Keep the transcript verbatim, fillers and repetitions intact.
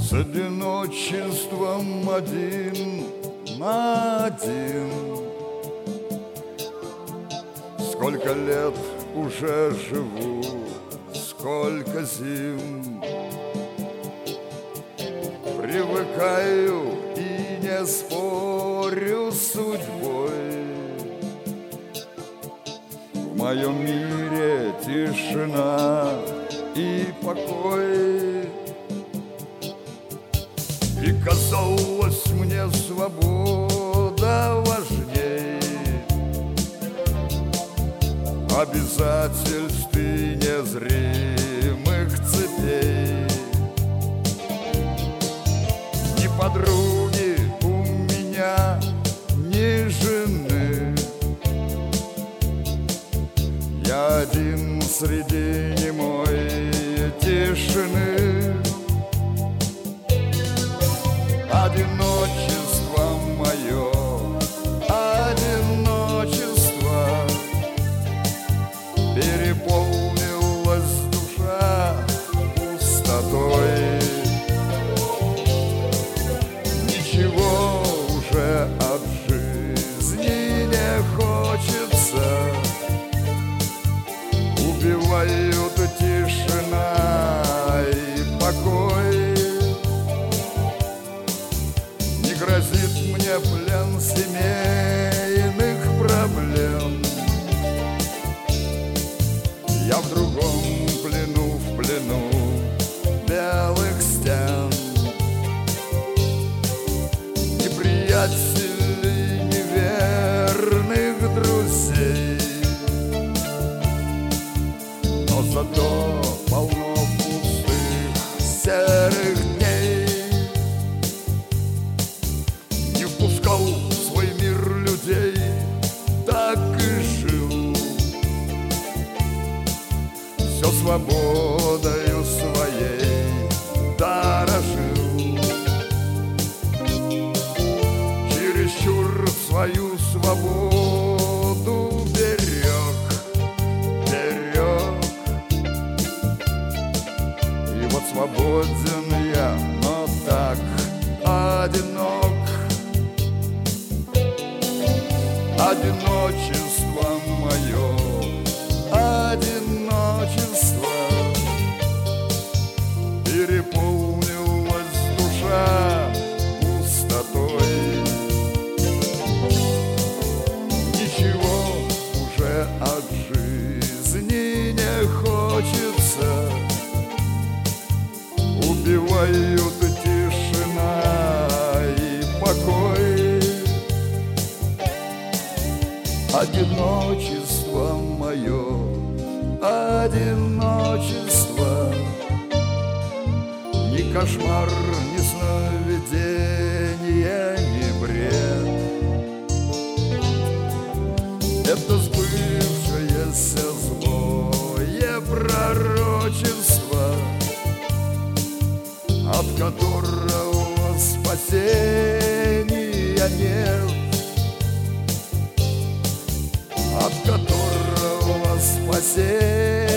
С одиночеством один на один. Сколько лет уже живу, сколько зим. Привыкаю и не спорю с судьбой. В моем мире тишина и покой. И казалось мне свобода важней обязательств и незримых цепей. Ни подруги у меня, ни жены. Я один среди немой тишины. Одиночество мое, одиночество, переполнилась душа пустотой. Ничего уже от жизни не хочется. Убивают тишина и покой. Не грозит мне плен семейных проблем. Я в другом плену, в плену белых стен. Неприятелей, неверных друзей. Но зато полно пустых серых дней. Не впускал в свой мир людей, так и жил. Все свободою своей дорожил. Чересчур свою свободу берег, берег. И вот свободен я, но так одинок. Одиночество мое, одиночество, переполнилась душа пустотой. Ничего уже от жизни не хочется. Убивают тишина и покой. Одиночество мое, одиночество, ни кошмар, ни сновидение, ни бред. Это сбывшееся злое пророчество, от которого спасения нет. От которого спасения